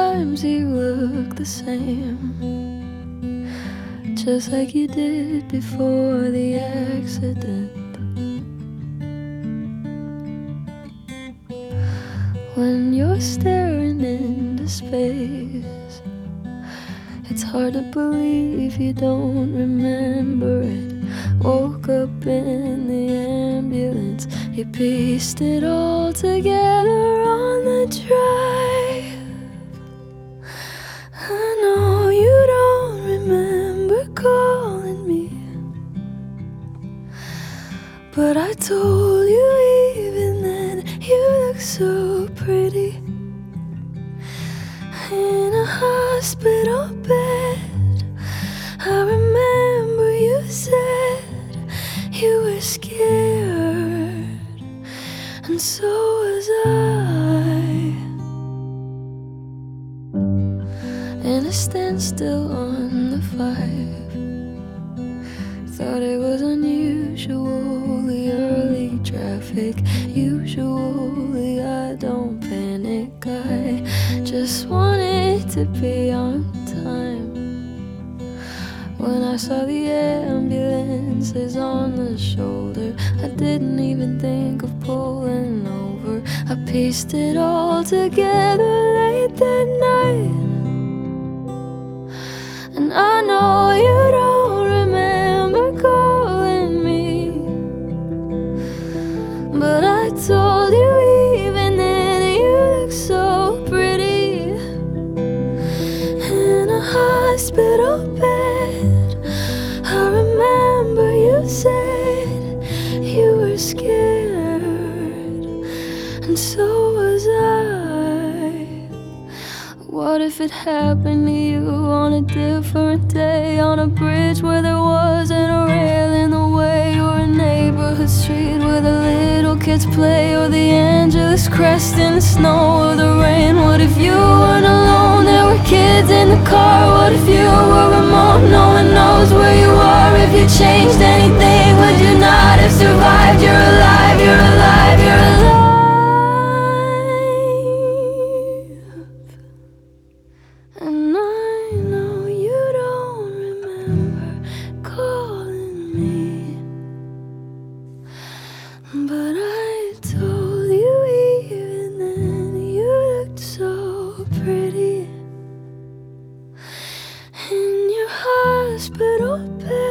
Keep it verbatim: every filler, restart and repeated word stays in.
Sometimes you look the same, just like you did before the accident. When you're staring into space, it's hard to believe you don't remember it. Woke up in the ambulance, you pieced it all together on the drive. I know you don't remember calling me, but I told you even then you look so pretty in a hospital bed. I remember you said you were scared, and so was I. In a standstill on the five, thought it was unusually early traffic. Usually I don't panic, I just wanted to be on time. When I saw the ambulances on the shoulder, I didn't even think of pulling over. I pieced it all together late that night. And I know you don't remember calling me, but I told you even then you look so pretty in a hospital bed. I remember you said you were scared, and so was I. What if it happened to you on a different day, on a bridge where there wasn't a rail in the way, or a neighborhood street where the little kids play, or the Angeles crest in the snow or the rain? What if you weren't alone, there were kids in the car? What if you were remote, no one knows where you are? If you changed anything, would you not have survived? You're alive, you're alive, you're alive. And I know you don't remember calling me, but I told you even then you looked so pretty in your hospital bed.